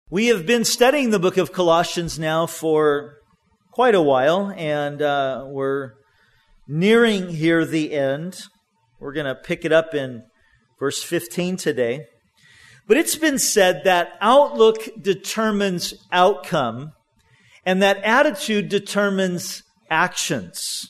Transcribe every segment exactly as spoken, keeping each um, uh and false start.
We have been studying the book of Colossians now for quite a while, and uh, we're nearing here the end. We're going to pick it up in verse fifteen today. But it's been said that outlook determines outcome, and that attitude determines actions.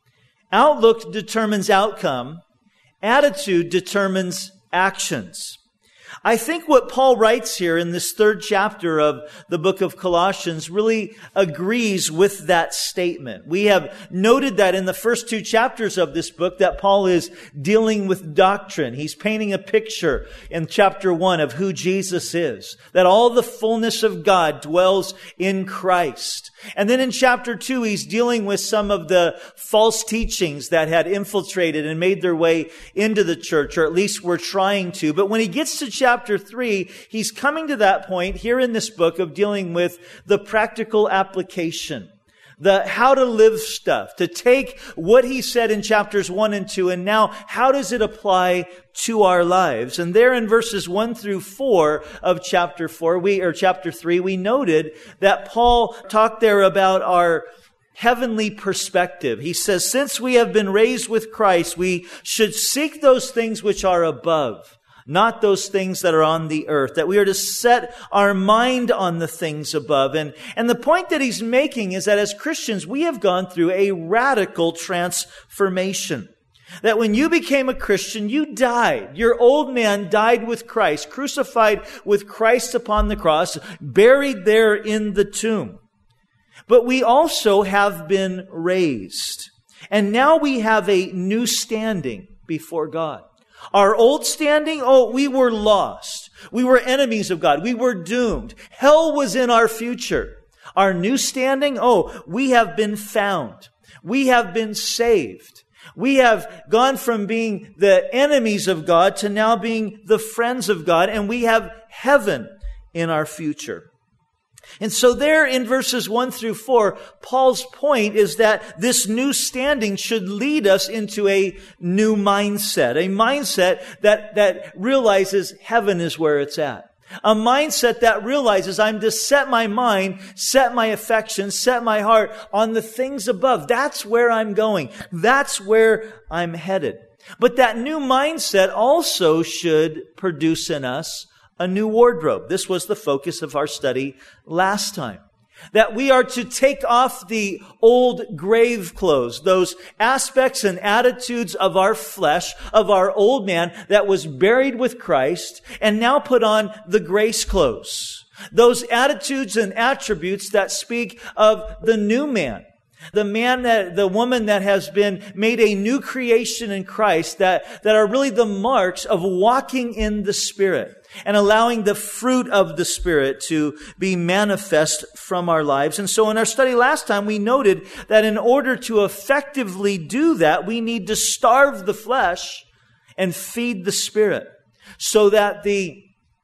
Outlook determines outcome. Attitude determines actions. I think what Paul writes here in this third chapter of the book of Colossians really agrees with that statement. We have noted that in the first two chapters of this book that Paul is dealing with doctrine. He's painting a picture in chapter one of who Jesus is, that all the fullness of God dwells in Christ. And then in chapter two, he's dealing with some of the false teachings that had infiltrated and made their way into the church, or at least were trying to. But when he gets to chapter three, he's coming to that point here in this book of dealing with the practical application, the how to live stuff, to take what he said in chapters one and two, and now how does it apply to our lives? And there in verses one through four of chapter four, we, or chapter three, we noted that Paul talked there about our heavenly perspective. He says, since we have been raised with Christ, we should seek those things which are above, not those things that are on the earth, that we are to set our mind on the things above. And, and the point that he's making is that as Christians, we have gone through a radical transformation. That when you became a Christian, you died. Your old man died with Christ, crucified with Christ upon the cross, buried there in the tomb. But we also have been raised. And now we have a new standing before God. Our old standing, oh, we were lost. We were enemies of God. We were doomed. Hell was in our future. Our new standing, oh, we have been found. We have been saved. We have gone from being the enemies of God to now being the friends of God, and we have heaven in our future. And so there in verses one through four, Paul's point is that this new standing should lead us into a new mindset, a mindset that, that realizes heaven is where it's at. A mindset that realizes I'm to set my mind, set my affections, set my heart on the things above. That's where I'm going. That's where I'm headed. But that new mindset also should produce in us a new wardrobe. This was the focus of our study last time. That we are to take off the old grave clothes, those aspects and attitudes of our flesh, of our old man that was buried with Christ, and now put on the grace clothes. Those attitudes and attributes that speak of the new man. The man that, the woman that has been made a new creation in Christ, that, that are really the marks of walking in the Spirit and allowing the fruit of the Spirit to be manifest from our lives. And so in our study last time, we noted that in order to effectively do that, we need to starve the flesh and feed the Spirit so that the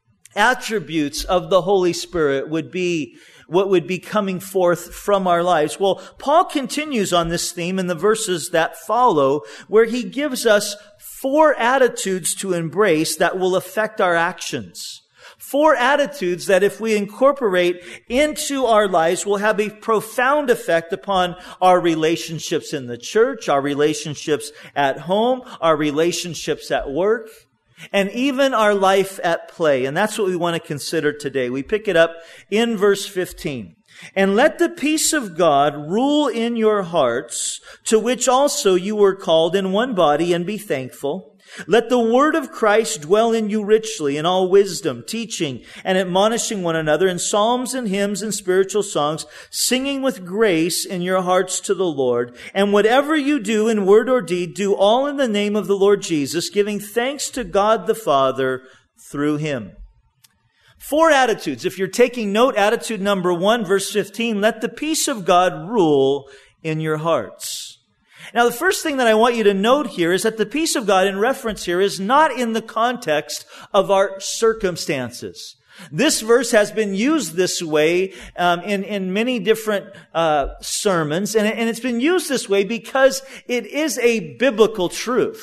attributes of the Holy Spirit would be what would be coming forth from our lives. Well, Paul continues on this theme in the verses that follow, where he gives us four attitudes to embrace that will affect our actions. Four attitudes that if we incorporate into our lives will have a profound effect upon our relationships in the church, our relationships at home, our relationships at work, and even our life at play. And that's what we want to consider today. We pick it up in verse fifteen. And let the peace of God rule in your hearts, to which also you were called in one body, and be thankful. Let the word of Christ dwell in you richly in all wisdom, teaching and admonishing one another in psalms and hymns and spiritual songs, singing with grace in your hearts to the Lord. And whatever you do in word or deed, do all in the name of the Lord Jesus, giving thanks to God the Father through Him. Four attitudes. If you're taking note, attitude number one, verse fifteen, let the peace of God rule in your hearts. Now, the first thing that I want you to note here is that the peace of God in reference here is not in the context of our circumstances. This verse has been used this way um, in, in many different uh, sermons, and, and it's been used this way because it is a biblical truth.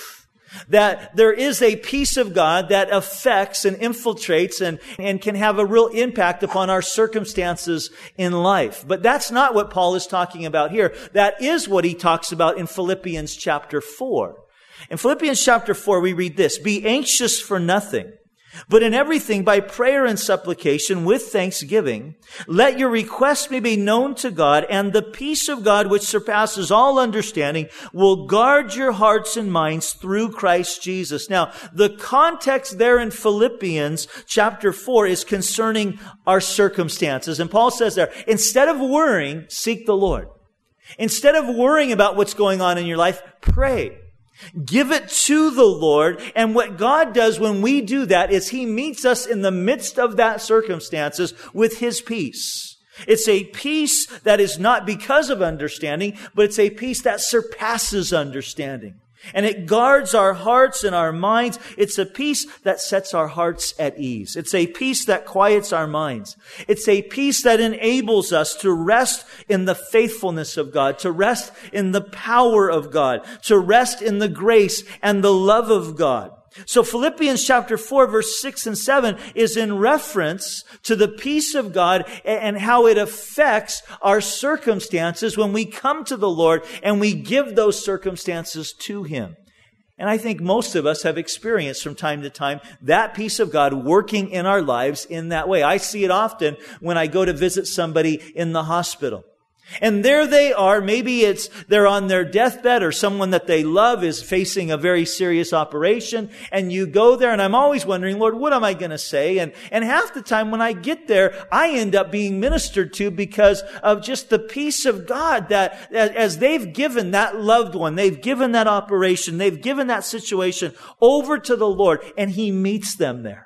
That there is a peace of God that affects and infiltrates and, and can have a real impact upon our circumstances in life. But that's not what Paul is talking about here. That is what he talks about in Philippians chapter four. In Philippians chapter four, we read this: "Be anxious for nothing, but in everything by prayer and supplication with thanksgiving, let your requests may be known to God, and the peace of God which surpasses all understanding will guard your hearts and minds through Christ Jesus." Now, the context there in Philippians chapter four is concerning our circumstances. And Paul says there, instead of worrying, seek the Lord. Instead of worrying about what's going on in your life, pray. Give it to the Lord. And what God does when we do that is He meets us in the midst of that circumstances with His peace. It's a peace that is not because of understanding, but it's a peace that surpasses understanding. And it guards our hearts and our minds. It's a peace that sets our hearts at ease. It's a peace that quiets our minds. It's a peace that enables us to rest in the faithfulness of God, to rest in the power of God, to rest in the grace and the love of God. So Philippians chapter four, verse six and seven is in reference to the peace of God and how it affects our circumstances when we come to the Lord and we give those circumstances to Him. And I think most of us have experienced from time to time that peace of God working in our lives in that way. I see it often when I go to visit somebody in the hospital. And there they are. Maybe it's they're on their deathbed, or someone that they love is facing a very serious operation. And you go there, and I'm always wondering, Lord, what am I going to say? And, and half the time when I get there, I end up being ministered to because of just the peace of God that as they've given that loved one, they've given that operation, they've given that situation over to the Lord, and He meets them there.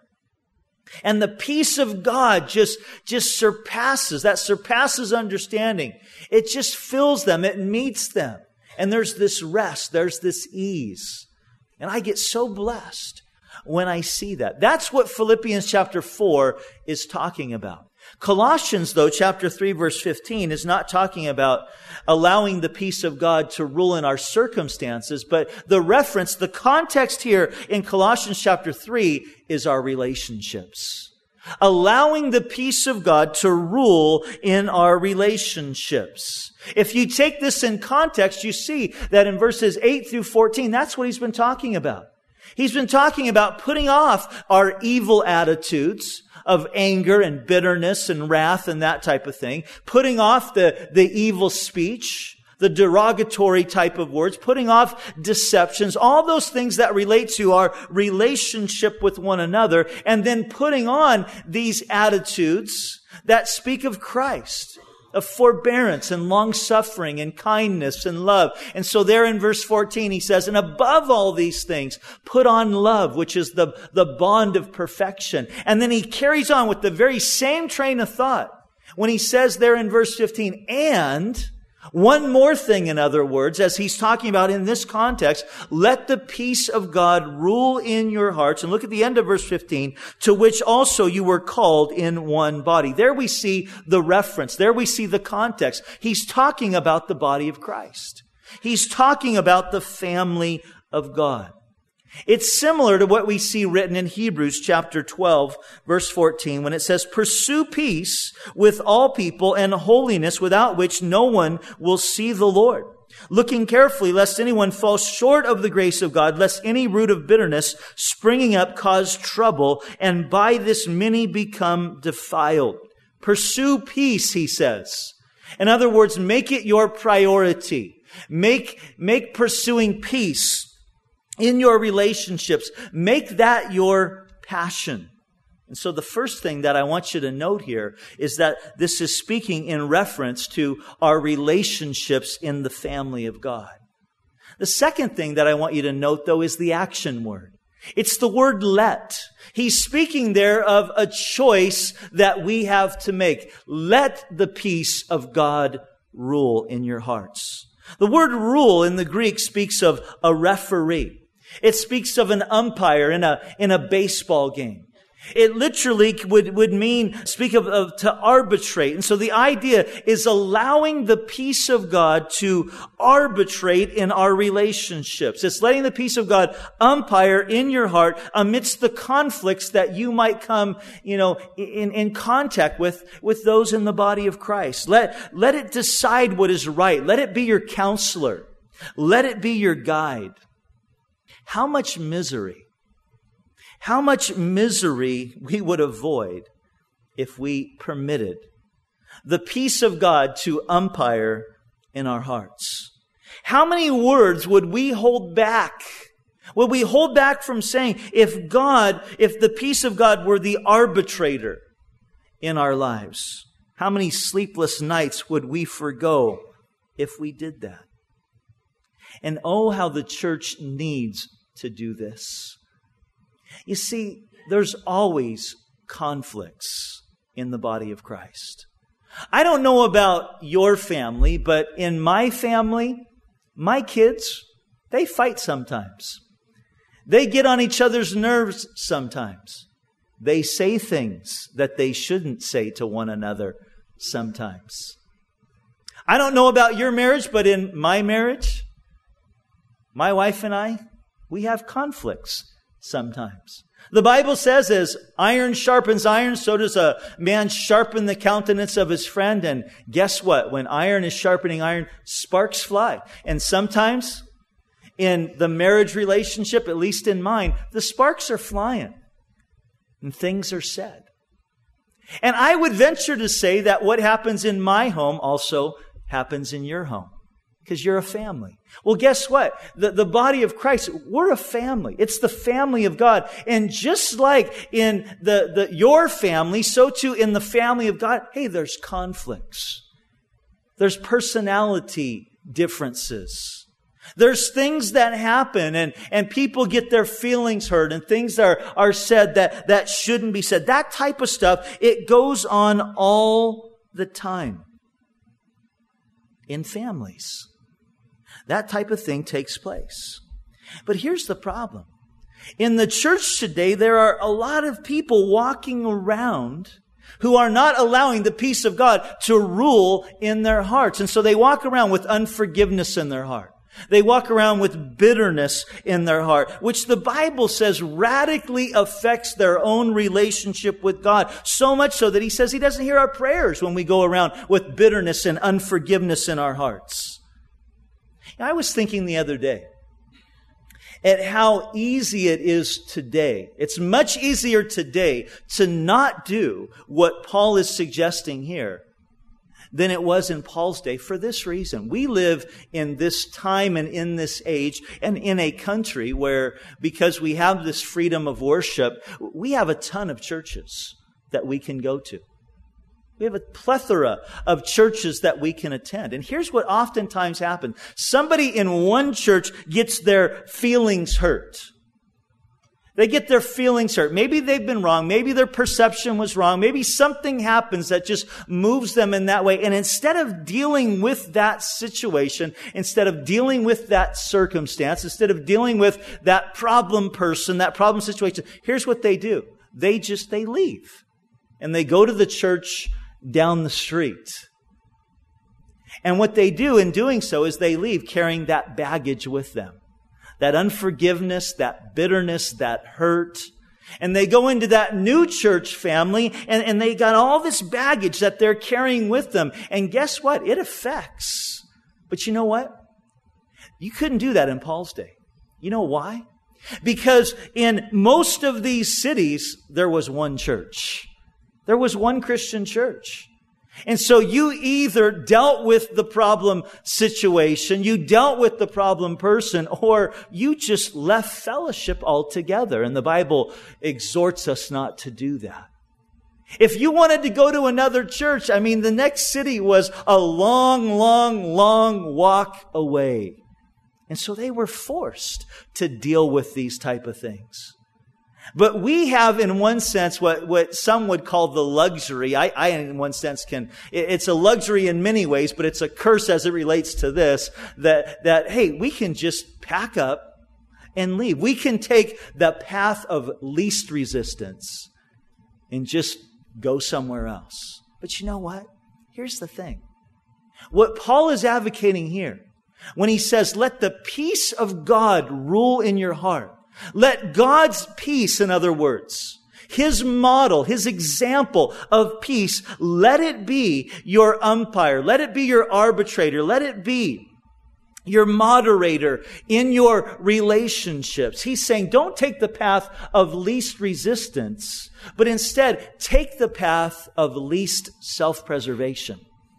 And the peace of God just, just surpasses, that surpasses understanding. It just fills them. It meets them. And there's this rest. There's this ease. And I get so blessed when I see that. That's what Philippians chapter four is talking about. Colossians, though, chapter three, verse fifteen, is not talking about allowing the peace of God to rule in our circumstances, but the reference, the context here in Colossians chapter three is our relationships. Allowing the peace of God to rule in our relationships. If you take this in context, you see that in verses eight through fourteen, that's what he's been talking about. He's been talking about putting off our evil attitudes of anger and bitterness and wrath and that type of thing. Putting off the, the evil speech, the derogatory type of words, putting off deceptions, all those things that relate to our relationship with one another, and then putting on these attitudes that speak of Christ, of forbearance and long-suffering and kindness and love. And so there in verse fourteen, he says, and above all these things, put on love, which is the, the bond of perfection. And then he carries on with the very same train of thought when he says there in verse fifteen, and one more thing, in other words, as he's talking about in this context, let the peace of God rule in your hearts. And look at the end of verse fifteen, to which also you were called in one body. There we see the reference. There we see the context. He's talking about the body of Christ. He's talking about the family of God. It's similar to what we see written in Hebrews chapter twelve, verse fourteen, when it says, pursue peace with all people and holiness, without which no one will see the Lord. Looking carefully, lest anyone fall short of the grace of God, lest any root of bitterness springing up cause trouble, and by this many become defiled. Pursue peace, he says. In other words, make it your priority. Make, make pursuing peace in your relationships, make that your passion. And so the first thing that I want you to note here is that this is speaking in reference to our relationships in the family of God. The second thing that I want you to note, though, is the action word. It's the word let. He's speaking there of a choice that we have to make. Let the peace of God rule in your hearts. The word rule in the Greek speaks of a referee. It speaks of an umpire in a, in a baseball game. It literally would, would mean, speak of, of to arbitrate. And so the idea is allowing the peace of God to arbitrate in our relationships. It's letting the peace of God umpire in your heart amidst the conflicts that you might come, you know, in, in contact with, with those in the body of Christ. Let, let it decide what is right. Let it be your counselor. Let it be your guide. How much misery How much misery we would avoid if we permitted the peace of God to umpire in our hearts. How many words would we hold back? Would we hold back from saying, if God, if the peace of God were the arbitrator in our lives, how many sleepless nights would we forgo if we did that? And oh, how the church needs to do this. You see, there's always conflicts in the body of Christ. I don't know about your family, but in my family, my kids, they fight sometimes. They get on each other's nerves sometimes. They say things that they shouldn't say to one another sometimes. I don't know about your marriage, but in my marriage, my wife and I, we have conflicts sometimes. The Bible says, as iron sharpens iron, so does a man sharpen the countenance of his friend. And guess what? When iron is sharpening iron, sparks fly. And sometimes in the marriage relationship, at least in mine, the sparks are flying and things are said. And I would venture to say that what happens in my home also happens in your home. Because you're a family. Well, guess what? The, the body of Christ, we're a family. It's the family of God. And just like in the, the your family, so too in the family of God, hey, there's conflicts. There's personality differences. There's things that happen and, and people get their feelings hurt and things are, are said that, that shouldn't be said. That type of stuff, it goes on all the time in families. That type of thing takes place. But here's the problem. In the church today, there are a lot of people walking around who are not allowing the peace of God to rule in their hearts. And so they walk around with unforgiveness in their heart. They walk around with bitterness in their heart, which the Bible says radically affects their own relationship with God. So much so that He says He doesn't hear our prayers when we go around with bitterness and unforgiveness in our hearts. I was thinking the other day at how easy it is today. It's much easier today to not do what Paul is suggesting here than it was in Paul's day for this reason. We live in this time and in this age and in a country where, because we have this freedom of worship, we have a ton of churches that we can go to. We have a plethora of churches that we can attend. And here's what oftentimes happens. Somebody in one church gets their feelings hurt. They get their feelings hurt. Maybe they've been wrong. Maybe their perception was wrong. Maybe something happens that just moves them in that way. And instead of dealing with that situation, instead of dealing with that circumstance, instead of dealing with that problem person, that problem situation, here's what they do. They just, they leave. And they go to the church down the street. And what they do in doing so is they leave carrying that baggage with them. That unforgiveness, that bitterness, that hurt. And they go into that new church family and, and they got all this baggage that they're carrying with them. And guess what? It affects. But you know what? You couldn't do that in Paul's day. You know why? Because in most of these cities, there was one church. There was one Christian church. And so you either dealt with the problem situation, you dealt with the problem person, or you just left fellowship altogether. And the Bible exhorts us not to do that. If you wanted to go to another church, I mean, the next city was a long, long, long walk away. And so they were forced to deal with these type of things. But we have, in one sense, what, what some would call the luxury. I, I, in one sense, can, it's a luxury in many ways, but it's a curse as it relates to this, that, that, hey, we can just pack up and leave. We can take the path of least resistance and just go somewhere else. But you know what? Here's the thing. What Paul is advocating here, when he says, let the peace of God rule in your heart. Let God's peace, in other words, His model, His example of peace, let it be your umpire. Let it be your arbitrator. Let it be your moderator in your relationships. He's saying, don't take the path of least resistance, but instead take the path of least self-preservation.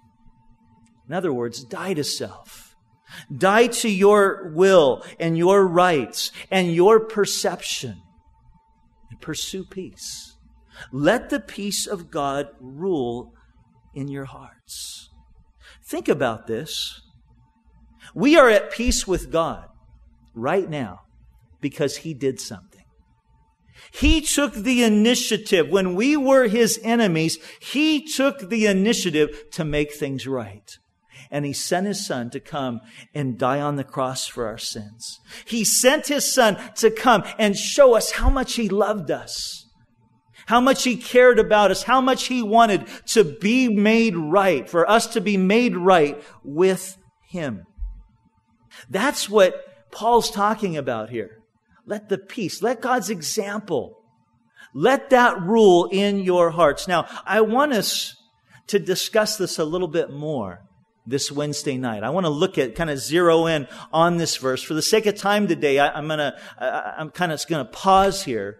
In other words, die to self. Die to your will and your rights and your perception. And pursue peace. Let the peace of God rule in your hearts. Think about this. We are at peace with God right now because He did something. He took the initiative. When we were His enemies, He took the initiative to make things right. And He sent His Son to come and die on the cross for our sins. He sent His Son to come and show us how much He loved us, how much He cared about us, how much He wanted to be made right, for us to be made right with Him. That's what Paul's talking about here. Let the peace, let God's example, let that rule in your hearts. Now, I want us to discuss this a little bit more this Wednesday night. I want to look at, kind of zero in on this verse. For the sake of time today, I, I'm gonna, I, I'm kind of going to pause here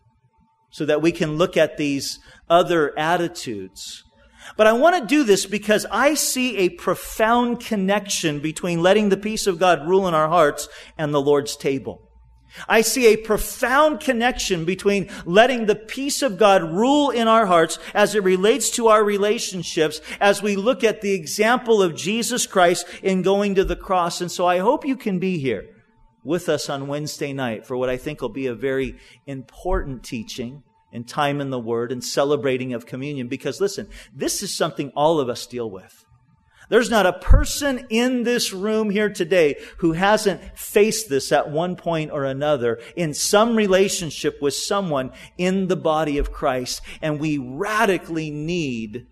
so that we can look at these other attitudes. But I want to do this because I see a profound connection between letting the peace of God rule in our hearts and the Lord's table. I see a profound connection between letting the peace of God rule in our hearts as it relates to our relationships as we look at the example of Jesus Christ in going to the cross. And so I hope you can be here with us on Wednesday night for what I think will be a very important teaching and time in the Word and celebrating of communion. Because listen, this is something all of us deal with. There's not a person in this room here today who hasn't faced this at one point or another in some relationship with someone in the body of Christ. And we radically need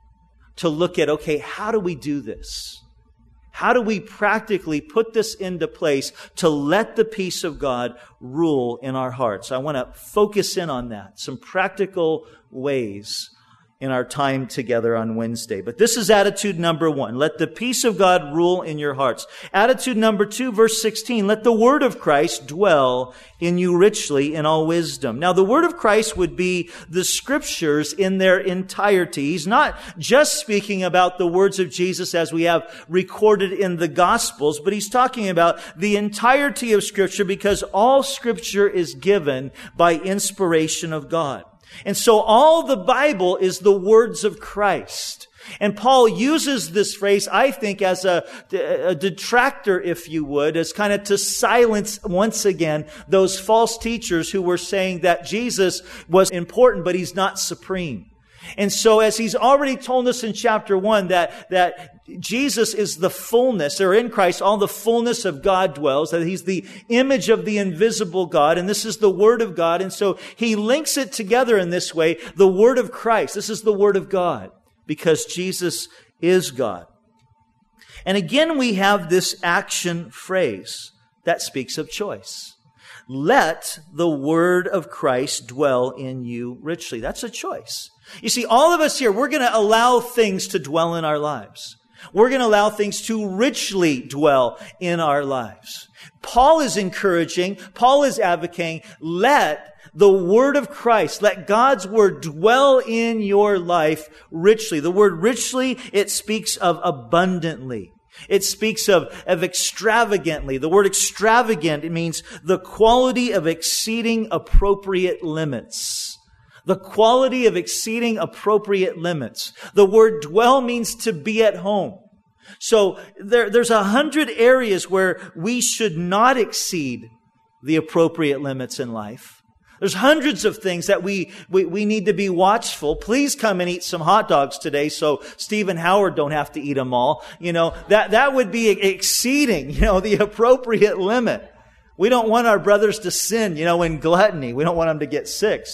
to look at, okay, how do we do this? How do we practically put this into place to let the peace of God rule in our hearts? I want to focus in on that, some practical ways in our time together on Wednesday. But this is attitude number one. Let the peace of God rule in your hearts. Attitude number two, verse sixteen. Let the word of Christ dwell in you richly in all wisdom. Now, the word of Christ would be the scriptures in their entirety. He's not just speaking about the words of Jesus as we have recorded in the Gospels, but he's talking about the entirety of Scripture because all Scripture is given by inspiration of God. And so all the Bible is the words of Christ. And Paul uses this phrase, I think, as a, a detractor, if you would, as kind of to silence once again those false teachers who were saying that Jesus was important, but He's not supreme. And so as he's already told us in chapter one that, that Jesus is the fullness, or in Christ, all the fullness of God dwells, that He's the image of the invisible God, and this is the Word of God. And so he links it together in this way, the Word of Christ. This is the Word of God, because Jesus is God. And again, we have this action phrase that speaks of choice. Let the Word of Christ dwell in you richly. That's a choice. You see, all of us here, we're going to allow things to dwell in our lives. We're going to allow things to richly dwell in our lives. Paul is encouraging, Paul is advocating, let the Word of Christ, let God's Word dwell in your life richly. The word richly, it speaks of abundantly. It speaks of, of extravagantly. The word extravagant, it means the quality of exceeding appropriate limits. The quality of exceeding appropriate limits. The word dwell means to be at home. So there, there's a hundred areas where we should not exceed the appropriate limits in life. There's hundreds of things that we, we, we need to be watchful. Please come and eat some hot dogs today so Steve and Howard don't have to eat them all. You know, that, that would be exceeding, you know, the appropriate limit. We don't want our brothers to sin, you know, in gluttony. We don't want them to get sick. So,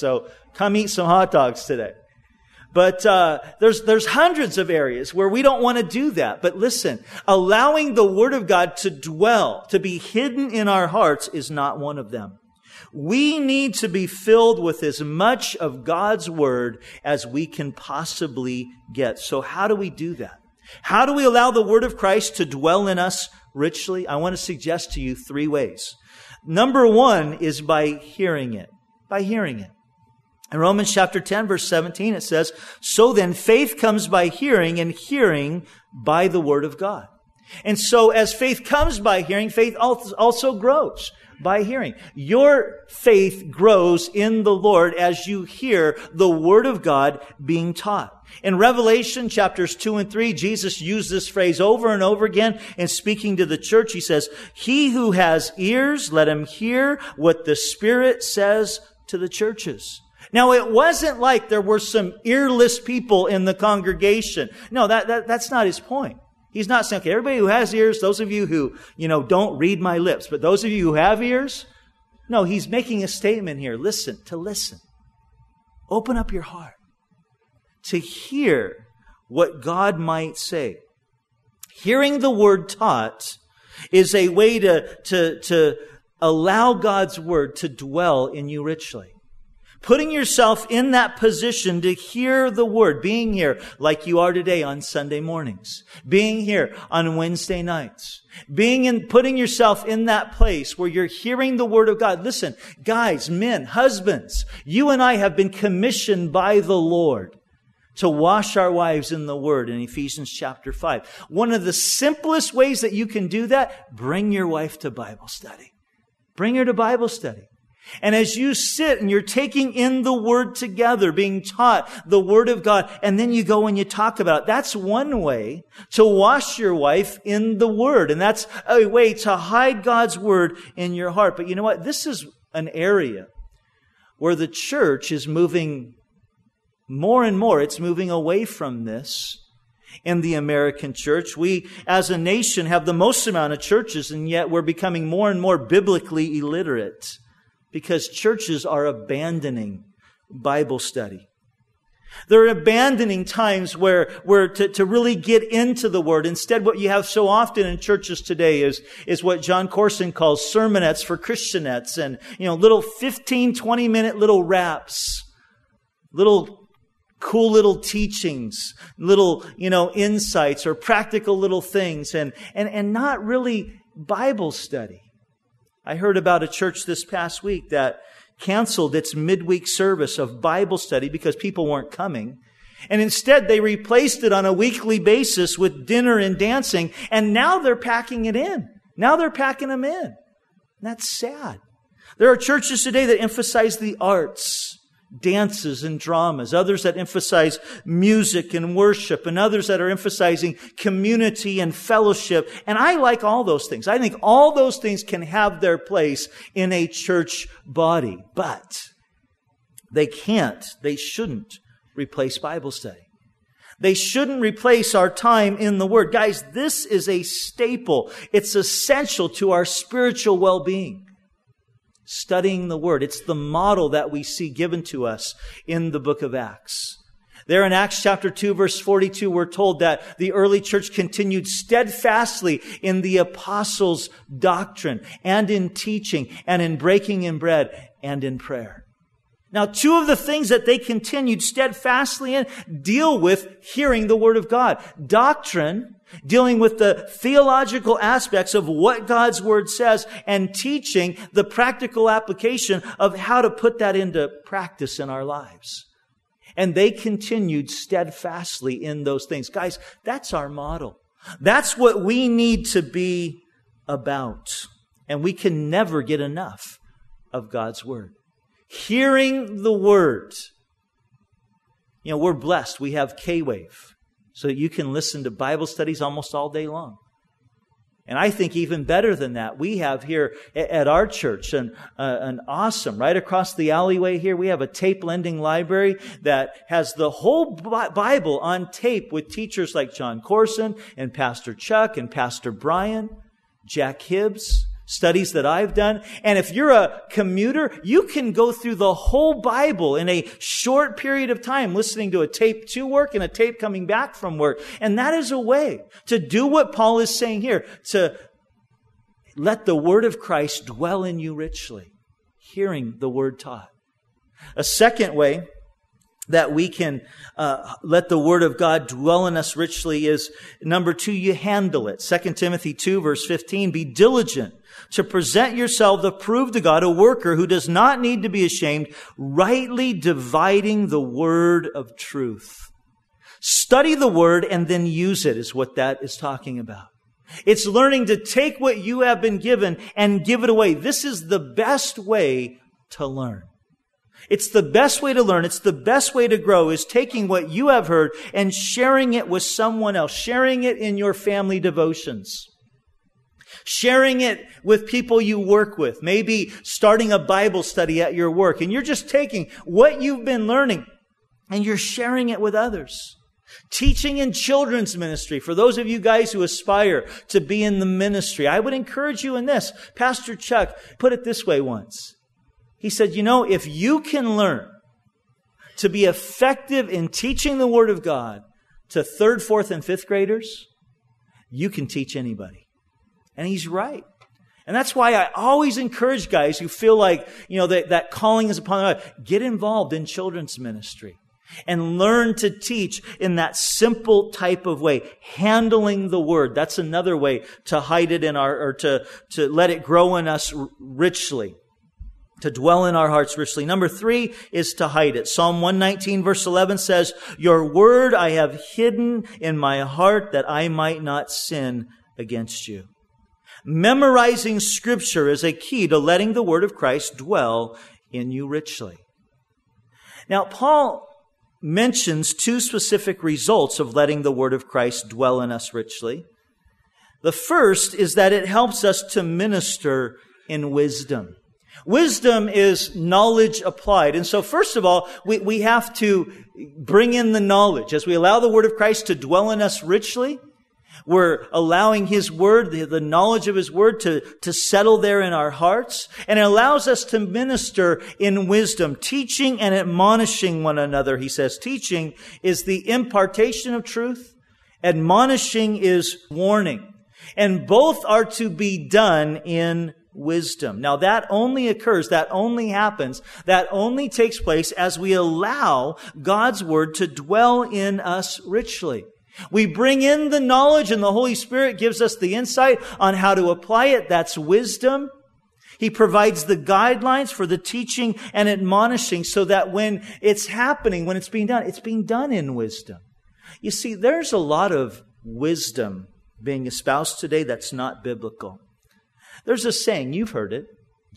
come eat some hot dogs today. But uh, there's there's hundreds of areas where we don't want to do that. But listen, allowing the Word of God to dwell, to be hidden in our hearts is not one of them. We need to be filled with as much of God's Word as we can possibly get. So how do we do that? How do we allow the Word of Christ to dwell in us richly? I want to suggest to you three ways. Number one is by hearing it. By hearing it. In Romans chapter ten, verse seventeen, it says, "So then faith comes by hearing, and hearing by the Word of God." And so as faith comes by hearing, faith also grows by hearing. Your faith grows in the Lord as you hear the Word of God being taught. In Revelation chapters two and three, Jesus used this phrase over and over again in speaking to the church. He says, "He who has ears, let him hear what the Spirit says to the churches." Now, it wasn't like there were some earless people in the congregation. No, that, that that's not his point. He's not saying, okay, everybody who has ears, those of you who, you know, don't read my lips, but those of you who have ears, no, he's making a statement here. Listen, to listen. Open up your heart to hear what God might say. Hearing the Word taught is a way to, to, to allow God's Word to dwell in you richly. Putting yourself in that position to hear the Word, being here like you are today on Sunday mornings, being here on Wednesday nights, being in, putting yourself in that place where you're hearing the Word of God. Listen, guys, men, husbands, you and I have been commissioned by the Lord to wash our wives in the Word in Ephesians chapter five. One of the simplest ways that you can do that, bring your wife to Bible study. Bring her to Bible study. And as you sit and you're taking in the Word together, being taught the Word of God, and then you go and you talk about it, that's one way to wash your wife in the Word. And that's a way to hide God's Word in your heart. But you know what? This is an area where the church is moving more and more. It's moving away from this in the American church. We, as a nation, have the most amount of churches, and yet we're becoming more and more biblically illiterate. Because churches are abandoning Bible study. They're abandoning times where, where to, to really get into the Word. Instead, what you have so often in churches today is, is what John Corson calls sermonettes for Christianettes. And, you know, little fifteen, twenty minute little raps. Little cool little teachings. Little, you know, insights or practical little things. And, and, and not really Bible study. I heard about a church this past week that canceled its midweek service of Bible study because people weren't coming. And instead, they replaced it on a weekly basis with dinner and dancing. And now they're packing it in. Now they're packing them in. And that's sad. There are churches today that emphasize the arts, dances and dramas, others that emphasize music and worship, and others that are emphasizing community and fellowship. And I like all those things. I think all those things can have their place in a church body, but they can't, they shouldn't replace Bible study. They shouldn't replace our time in the Word. Guys, this is a staple. It's essential to our spiritual well-being. Studying the Word. It's the model that we see given to us in the book of Acts. There in Acts chapter two, verse forty-two, we're told that the early church continued steadfastly in the apostles' doctrine and in teaching and in breaking in bread and in prayer. Now, two of the things that they continued steadfastly in deal with hearing the Word of God. Doctrine, dealing with the theological aspects of what God's Word says, and teaching the practical application of how to put that into practice in our lives. And they continued steadfastly in those things. Guys, that's our model. That's what we need to be about. And we can never get enough of God's Word. Hearing the Word. You know, we're blessed. We have K-Wave, so that you can listen to Bible studies almost all day long. And I think even better than that, we have here at our church an, uh, an awesome, right across the alleyway here, we have a tape lending library that has the whole Bible on tape with teachers like John Corson and Pastor Chuck and Pastor Brian, Jack Hibbs, studies that I've done. And if you're a commuter, you can go through the whole Bible in a short period of time, listening to a tape to work and a tape coming back from work. And that is a way to do what Paul is saying here, to let the word of Christ dwell in you richly, hearing the word taught. A second way that we can uh, let the word of God dwell in us richly is, number two, you handle it. Second Timothy two, verse fifteen, be diligent to present yourself approved to God, a worker who does not need to be ashamed, rightly dividing the word of truth. Study the word and then use it is what that is talking about. It's learning to take what you have been given and give it away. This is the best way to learn. It's the best way to learn. It's the best way to grow, is taking what you have heard and sharing it with someone else, sharing it in your family devotions, sharing it with people you work with, maybe starting a Bible study at your work. And you're just taking what you've been learning and you're sharing it with others. Teaching in children's ministry. For those of you guys who aspire to be in the ministry, I would encourage you in this. Pastor Chuck put it this way once. He said, you know, if you can learn to be effective in teaching the Word of God to third, fourth, and fifth graders, you can teach anybody. And he's right. And that's why I always encourage guys who feel like, you know, that, that calling is upon them. Get involved in children's ministry and learn to teach in that simple type of way, handling the Word. That's another way to hide it in our, or to, to let it grow in us richly. To dwell in our hearts richly. Number three is to hide it. Psalm one nineteen verse eleven says, your word I have hidden in my heart that I might not sin against you. Memorizing Scripture is a key to letting the word of Christ dwell in you richly. Now, Paul mentions two specific results of letting the word of Christ dwell in us richly. The first is that it helps us to minister in wisdom. Wisdom is knowledge applied. And so first of all, we, we have to bring in the knowledge. As we allow the word of Christ to dwell in us richly, we're allowing His word, the, the knowledge of His word to, to settle there in our hearts. And it allows us to minister in wisdom, teaching and admonishing one another. He says teaching is the impartation of truth. Admonishing is warning. And both are to be done in wisdom. Now that only occurs, that only happens, that only takes place as we allow God's word to dwell in us richly. We bring in the knowledge and the Holy Spirit gives us the insight on how to apply it. That's wisdom. He provides the guidelines for the teaching and admonishing so that when it's happening, when it's being done, it's being done in wisdom. You see, there's a lot of wisdom being espoused today that's not biblical. There's a saying, you've heard it.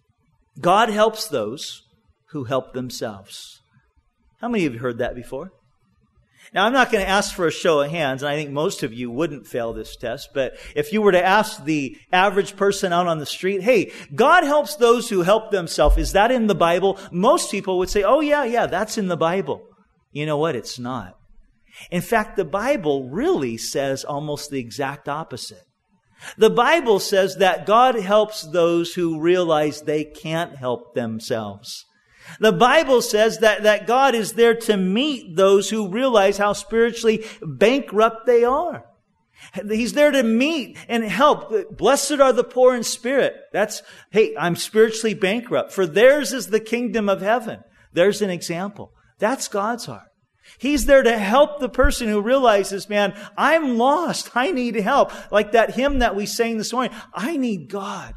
God helps those who help themselves. How many of you heard that before? Now, I'm not going to ask for a show of hands, and I think most of you wouldn't fail this test, but if you were to ask the average person out on the street, hey, God helps those who help themselves, is that in the Bible? Most people would say, oh yeah, yeah, that's in the Bible. You know what? It's not. In fact, the Bible really says almost the exact opposite. The Bible says that God helps those who realize they can't help themselves. The Bible says that, that God is there to meet those who realize how spiritually bankrupt they are. He's there to meet and help. Blessed are the poor in spirit. That's, hey, I'm spiritually bankrupt. For theirs is the kingdom of heaven. There's an example. That's God's heart. He's there to help the person who realizes, man, I'm lost. I need help. Like that hymn that we sang this morning. I need God.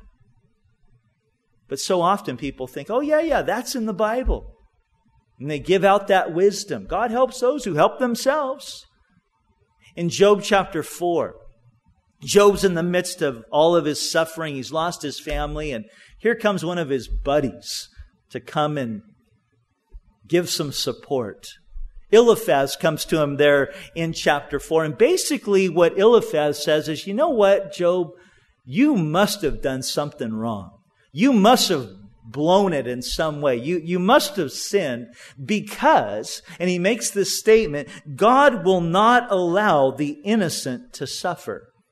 But so often people think, oh yeah, yeah, that's in the Bible. And they give out that wisdom. God helps those who help themselves. In Job chapter four, Job's in the midst of all of his suffering. He's lost his family. And here comes one of his buddies to come and give some support. Eliphaz comes to him there in chapter four. And basically what Eliphaz says is, you know what, Job? You must have done something wrong. You must have blown it in some way. You, you must have sinned because, and he makes this statement, God will not allow the innocent to suffer.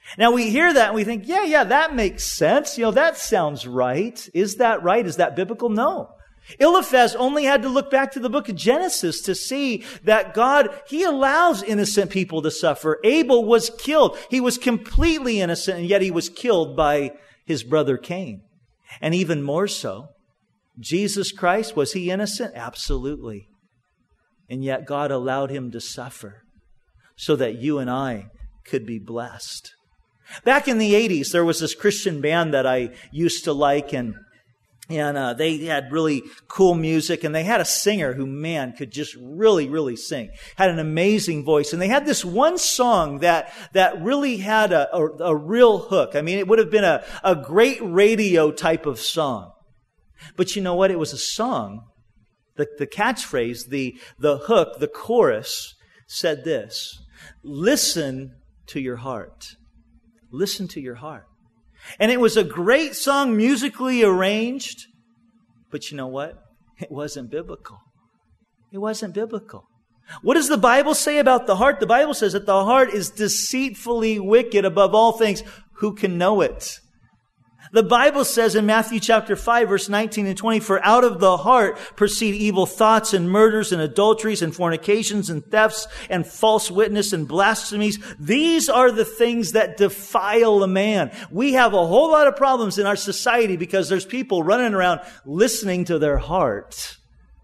Now we hear that and we think, yeah, yeah, that makes sense. You know, that sounds right. Is that right? Is that biblical? No. Eliphaz only had to look back to the book of Genesis to see that God, He allows innocent people to suffer. Abel was killed. He was completely innocent, and yet he was killed by his brother Cain. And even more so, Jesus Christ, was He innocent? Absolutely. And yet God allowed Him to suffer so that you and I could be blessed. Back in the eighties, there was this Christian band that I used to like, and And uh, they had really cool music, and they had a singer who, man, could just really, really sing. Had an amazing voice. And they had this one song that that really had a, a, a real hook. I mean, it would have been a, a great radio type of song. But you know what? It was a song. The, the catchphrase, the, the hook, the chorus said this: listen to your heart. Listen to your heart. And it was a great song, musically arranged. But you know what? It wasn't biblical. It wasn't biblical. What does the Bible say about the heart? The Bible says that the heart is deceitfully wicked above all things. Who can know it? The Bible says in Matthew chapter five, verse nineteen and twenty, for out of the heart proceed evil thoughts and murders and adulteries and fornications and thefts and false witness and blasphemies. These are the things that defile a man. We have a whole lot of problems in our society because there's people running around listening to their heart.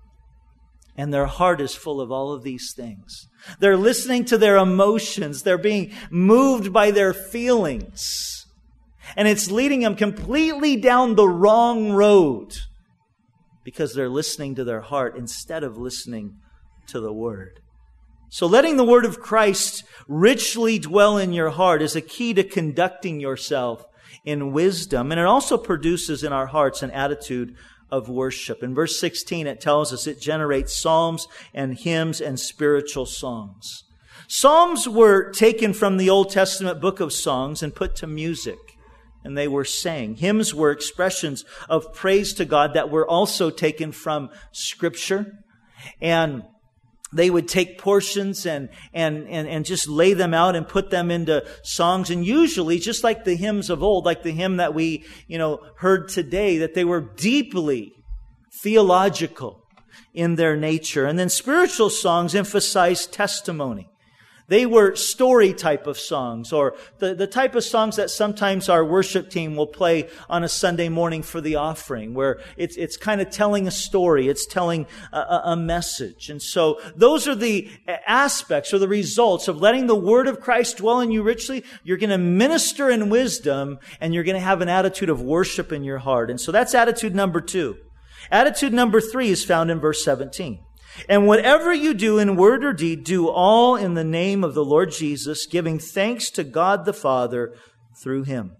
And their heart is full of all of these things. They're listening to their emotions. They're being moved by their feelings. And it's leading them completely down the wrong road because they're listening to their heart instead of listening to the Word. So letting the Word of Christ richly dwell in your heart is a key to conducting yourself in wisdom. And it also produces in our hearts an attitude of worship. In verse sixteen, it tells us it generates psalms and hymns and spiritual songs. Psalms were taken from the Old Testament book of songs and put to music. And they were sang. Hymns were expressions of praise to God that were also taken from Scripture. And they would take portions and, and, and, and just lay them out and put them into songs. And usually, just like the hymns of old, like the hymn that we, you know, heard today, that they were deeply theological in their nature. And then spiritual songs emphasize testimony. They were story type of songs, or the, the type of songs that sometimes our worship team will play on a Sunday morning for the offering, where it's it's kind of telling a story, it's telling a, a message. And so those are the aspects or the results of letting the Word of Christ dwell in you richly. You're going to minister in wisdom, and you're going to have an attitude of worship in your heart. And so that's attitude number two. Attitude number three is found in verse seventeen. And whatever you do in word or deed, do all in the name of the Lord Jesus, giving thanks to God the Father through Him.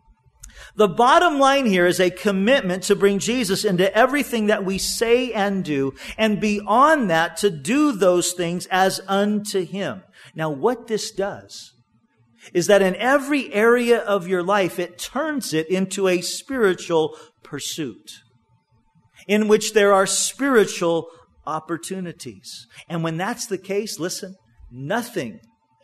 The bottom line here is a commitment to bring Jesus into everything that we say and do, and beyond that, to do those things as unto Him. Now, what this does is that in every area of your life, it turns it into a spiritual pursuit, in which there are spiritual opportunities. And when that's the case, listen, nothing,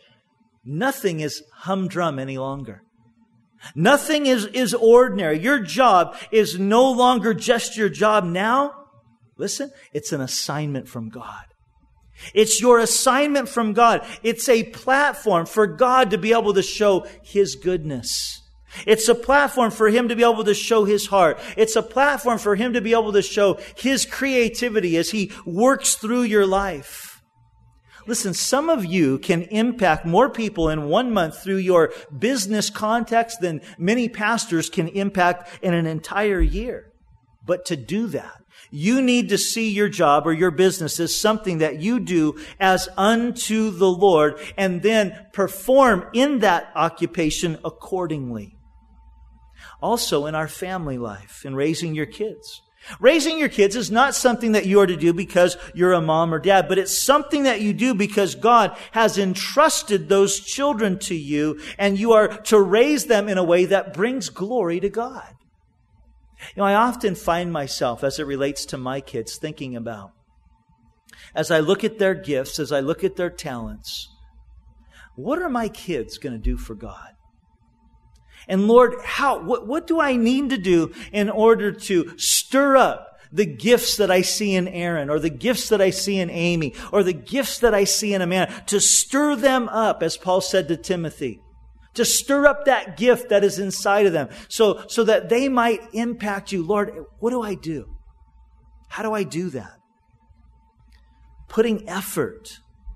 nothing is humdrum any longer. Nothing is, is ordinary. Your job is no longer just your job now. Listen, it's an assignment from God. It's your assignment from God. It's a platform for God to be able to show His goodness. It's a platform for Him to be able to show His heart. It's a platform for Him to be able to show His creativity as He works through your life. Listen, some of you can impact more people in one month through your business context than many pastors can impact in an entire year. But to do that, you need to see your job or your business as something that you do as unto the Lord, and then perform in that occupation accordingly. Also in our family life, in raising your kids. Raising your kids is not something that you are to do because you're a mom or dad, but it's something that you do because God has entrusted those children to you, and you are to raise them in a way that brings glory to God. You know, I often find myself, as it relates to my kids, thinking about, as I look at their gifts, as I look at their talents, what are my kids going to do for God? And Lord, how, what, what do I need to do in order to stir up the gifts that I see in Aaron, or the gifts that I see in Amy, or the gifts that I see in Amanda, to stir them up, as Paul said to Timothy, to stir up that gift that is inside of them, so, so that they might impact you. Lord, what do I do? How do I do that? Putting effort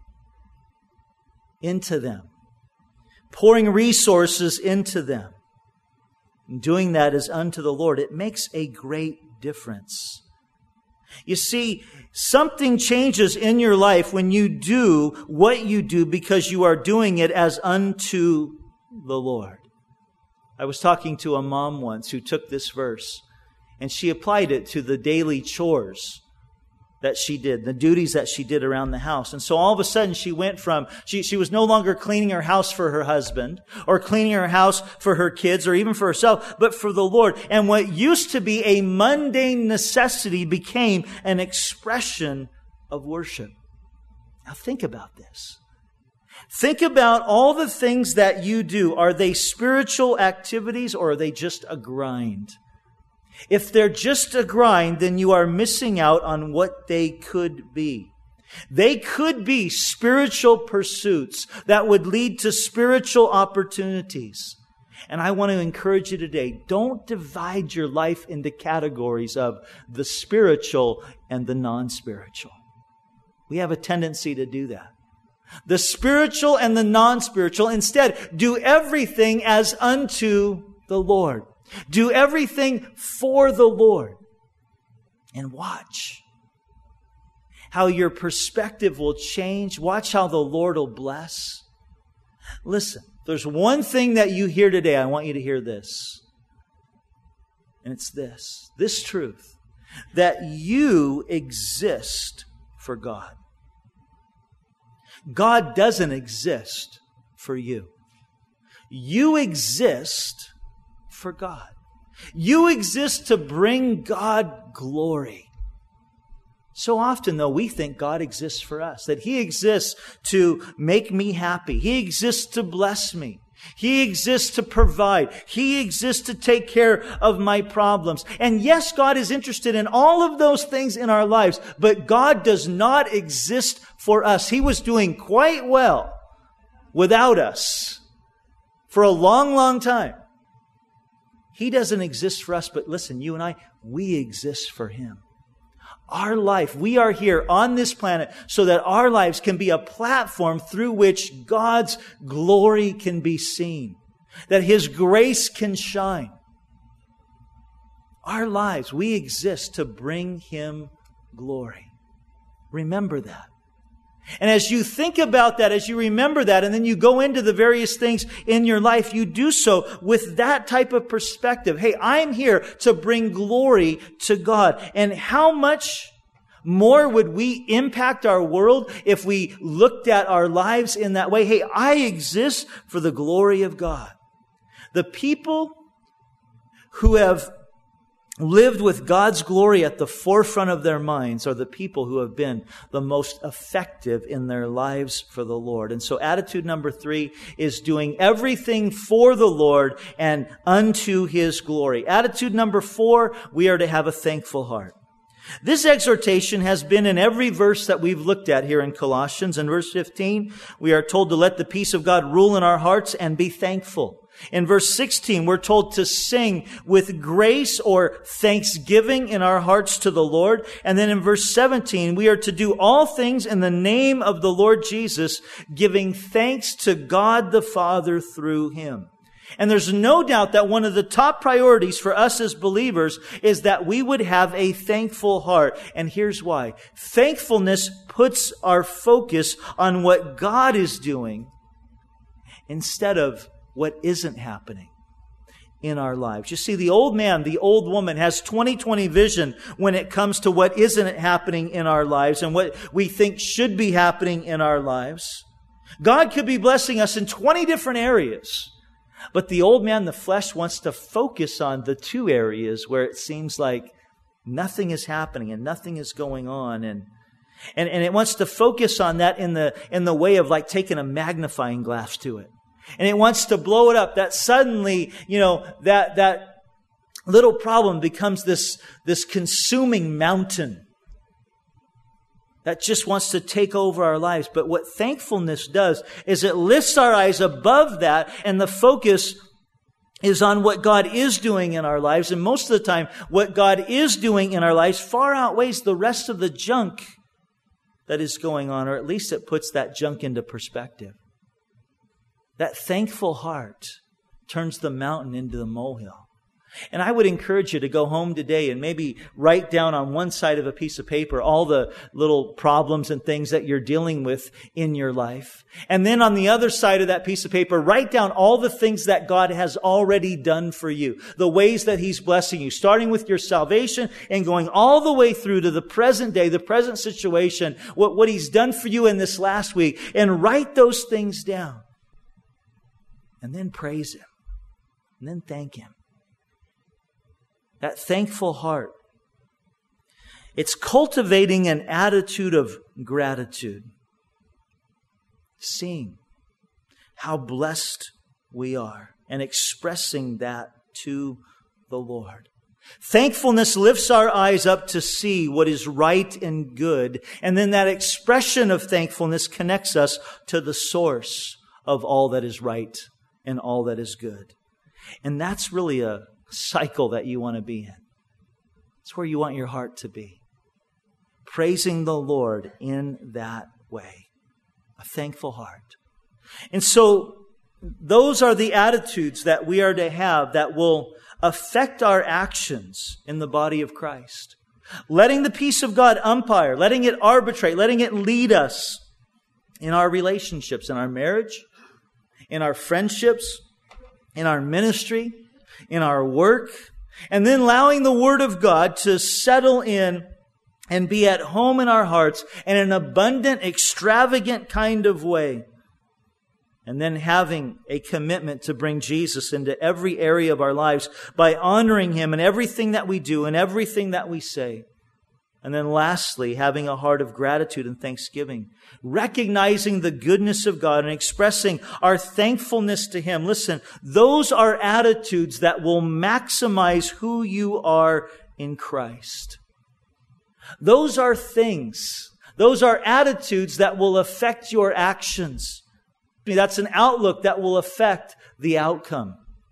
into them, pouring resources into them, and doing that is unto the Lord. It makes a great difference. You see, something changes in your life when you do what you do because you are doing it as unto the Lord. I was talking to a mom once who took this verse and she applied it to the daily chores that she did, the duties that she did around the house. And so all of a sudden she went from, she, she was no longer cleaning her house for her husband or cleaning her house for her kids or even for herself, but for the Lord. And what used to be a mundane necessity became an expression of worship. Now think about this. Think about all the things that you do. Are they spiritual activities or are they just a grind? If they're just a grind, then you are missing out on what they could be. They could be spiritual pursuits that would lead to spiritual opportunities. And I want to encourage you today, don't divide your life into categories of the spiritual and the non-spiritual. We have a tendency to do that. The spiritual and the non-spiritual. Instead, do everything as unto the Lord. Do everything for the Lord. And watch how your perspective will change. Watch how the Lord will bless. Listen, there's one thing that you hear today. I want you to hear this. And it's this. This truth. That you exist for God. God doesn't exist for you. You exist for God. You exist to bring God glory. So often, though, we think God exists for us, that He exists to make me happy. He exists to bless me. He exists to provide. He exists to take care of my problems. And yes, God is interested in all of those things in our lives, but God does not exist for us. He was doing quite well without us for a long, long time. He doesn't exist for us, but listen, you and I, we exist for Him. Our life, we are here on this planet so that our lives can be a platform through which God's glory can be seen, that His grace can shine. Our lives, we exist to bring Him glory. Remember that. And as you think about that, as you remember that, and then you go into the various things in your life, you do so with that type of perspective. Hey, I'm here to bring glory to God. And how much more would we impact our world if we looked at our lives in that way? Hey, I exist for the glory of God. The people who have lived with God's glory at the forefront of their minds are the people who have been the most effective in their lives for the Lord. And so attitude number three is doing everything for the Lord and unto His glory. Attitude number four, we are to have a thankful heart. This exhortation has been in every verse that we've looked at here in Colossians. In verse fifteen, we are told to let the peace of God rule in our hearts and be thankful. In verse sixteen, we're told to sing with grace or thanksgiving in our hearts to the Lord. And then in verse seventeen, we are to do all things in the name of the Lord Jesus, giving thanks to God the Father through Him. And there's no doubt that one of the top priorities for us as believers is that we would have a thankful heart. And here's why. Thankfulness puts our focus on what God is doing instead of what isn't happening in our lives. You see, the old man, the old woman has twenty twenty vision when it comes to what isn't happening in our lives and what we think should be happening in our lives. God could be blessing us in twenty different areas, but the old man, the flesh, wants to focus on the two areas where it seems like nothing is happening and nothing is going on, and and, and it wants to focus on that in the in the way of like taking a magnifying glass to it. And it wants to blow it up. That suddenly, you know, that, that little problem becomes this, this consuming mountain that just wants to take over our lives. But what thankfulness does is it lifts our eyes above that, and the focus is on what God is doing in our lives. And most of the time, what God is doing in our lives far outweighs the rest of the junk that is going on, or at least it puts that junk into perspective. That thankful heart turns the mountain into the molehill. And I would encourage you to go home today and maybe write down on one side of a piece of paper all the little problems and things that you're dealing with in your life. And then on the other side of that piece of paper, write down all the things that God has already done for you. The ways that He's blessing you, starting with your salvation and going all the way through to the present day, the present situation, what, what He's done for you in this last week. And write those things down. And then praise Him. And then thank Him. That thankful heart. It's cultivating an attitude of gratitude. Seeing how blessed we are and expressing that to the Lord. Thankfulness lifts our eyes up to see what is right and good. And then that expression of thankfulness connects us to the source of all that is right and all that is good. And that's really a cycle that you want to be in. It's where you want your heart to be. Praising the Lord in that way. A thankful heart. And so those are the attitudes that we are to have that will affect our actions in the body of Christ. Letting the peace of God umpire, letting it arbitrate, letting it lead us in our relationships, in our marriage, in our friendships, in our ministry, in our work, and then allowing the Word of God to settle in and be at home in our hearts in an abundant, extravagant kind of way. And then having a commitment to bring Jesus into every area of our lives by honoring Him in everything that we do and everything that we say. And then lastly, having a heart of gratitude and thanksgiving, recognizing the goodness of God and expressing our thankfulness to Him. Listen, those are attitudes that will maximize who you are in Christ. Those are things, those are attitudes that will affect your actions. That's an outlook that will affect the outcome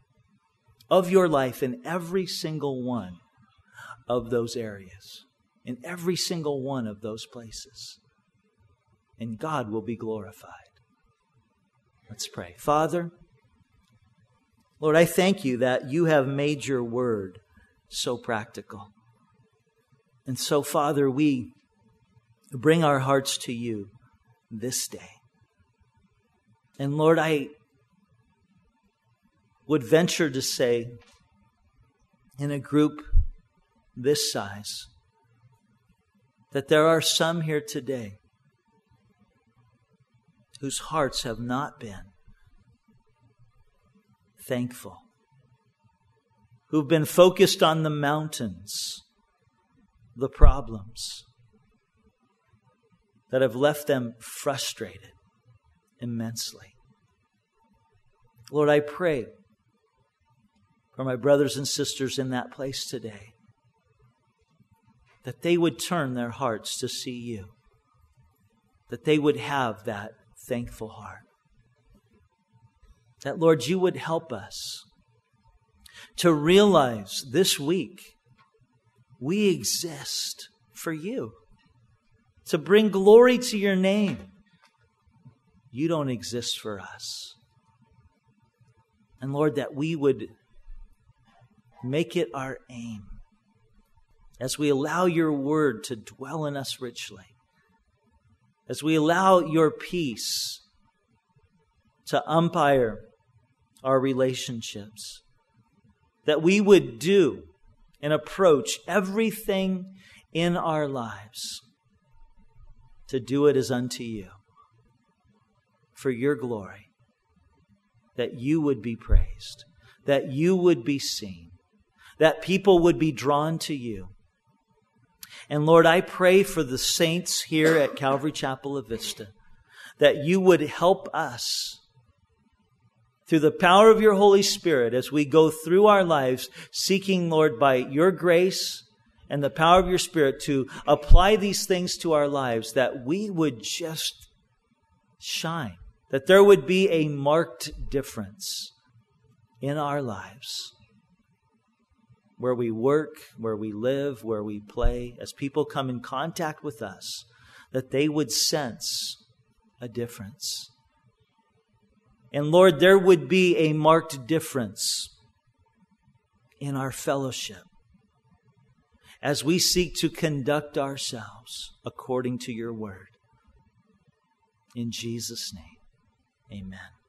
of your life in every single one of those areas. In every single one of those places. And God will be glorified. Let's pray. Father, Lord, I thank You that You have made Your Word so practical. And so, Father, we bring our hearts to You this day. And Lord, I would venture to say, in a group this size, that there are some here today whose hearts have not been thankful, who've been focused on the mountains, the problems that have left them frustrated immensely. Lord, I pray for my brothers and sisters in that place today, that they would turn their hearts to see You. That they would have that thankful heart. That, Lord, You would help us to realize this week we exist for You. To bring glory to Your name. You don't exist for us. And Lord, that we would make it our aim, as we allow Your Word to dwell in us richly, as we allow Your peace to umpire our relationships, that we would do and approach everything in our lives to do it as unto You, for Your glory, that You would be praised, that You would be seen, that people would be drawn to You. And Lord, I pray for the saints here at Calvary Chapel of Vista, that You would help us through the power of your Holy Spirit, as we go through our lives, seeking, Lord, by your grace and the power of your Spirit to apply these things to our lives, that we would just shine, that there would be a marked difference in our lives, where we work, where we live, where we play, as people come in contact with us, that they would sense a difference. And Lord, there would be a marked difference in our fellowship as we seek to conduct ourselves according to your word. In Jesus' name, amen.